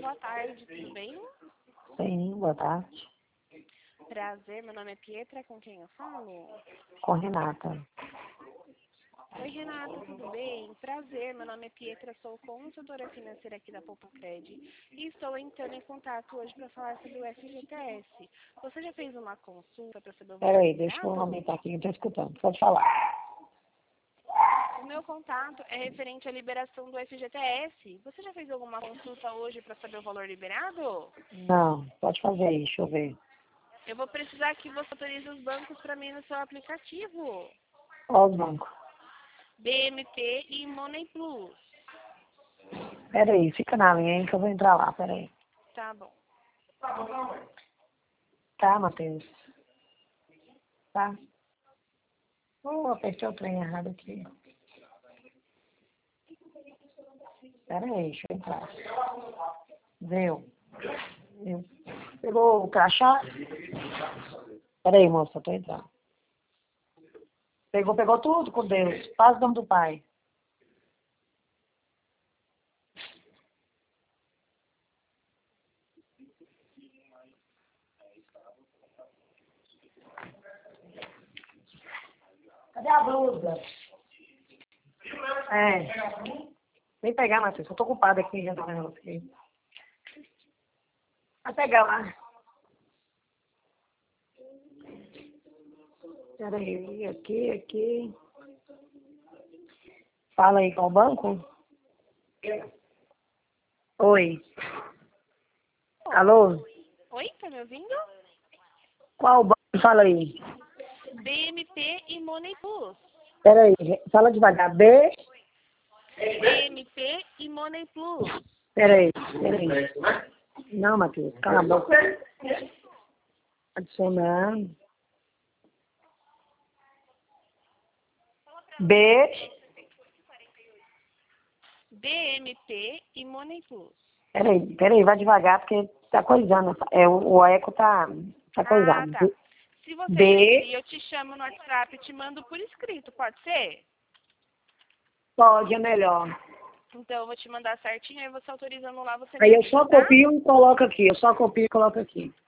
boa tarde, tudo bem? Sim, boa tarde. Prazer, meu nome é Pietra, com quem eu falo? Com Renata. Oi, Renata, tudo bem? Prazer, meu nome é Pietra, sou consultora financeira aqui da Poupacred e estou entrando em contato hoje para falar sobre o FGTS. Você já fez uma consulta para saber o valor Peraí, deixa eu liberado? aumentar aqui, não estou escutando. Pode falar. O meu contato é referente à liberação do FGTS. Você já fez alguma consulta hoje para saber o valor liberado? Não, pode fazer aí, deixa eu ver. Eu vou precisar que você autorize os bancos para mim no seu aplicativo. Ó os bancos. BMP e Money Plus. Peraí, fica na linha aí que eu vou entrar lá, peraí. Tá bom. Tá, Matheus? Tá. Apertei o trem errado aqui. Peraí, deixa eu entrar. Viu? Pegou o crachá? Peraí, moça, eu tô entrando. Pegou tudo com Deus. Faz o nome do Pai. Cadê a blusa? É. Vem pegar, Matheus. Eu tô ocupada aqui, já tá vendo aqui. Vai pegar lá. Peraí, aqui. Fala aí, qual banco? Oi. Alô? Oi, tá me ouvindo? Qual banco? Fala aí. BMP e Money Plus. Peraí, fala devagar. BMP e Money Plus. Peraí. Não, Matheus, cala a boca. Adicionar. BMP e Money Plus. Peraí, vai devagar, porque tá coisando. O eco tá Ah, coisando. tá. Se você B, preferir, eu te chamo no WhatsApp e te mando por escrito, pode ser? pode, é melhor. Então, eu vou te mandar certinho, aí você autorizando lá, você me Aí eu avisa, só tá? copio e coloco aqui. Eu só copio e coloco aqui.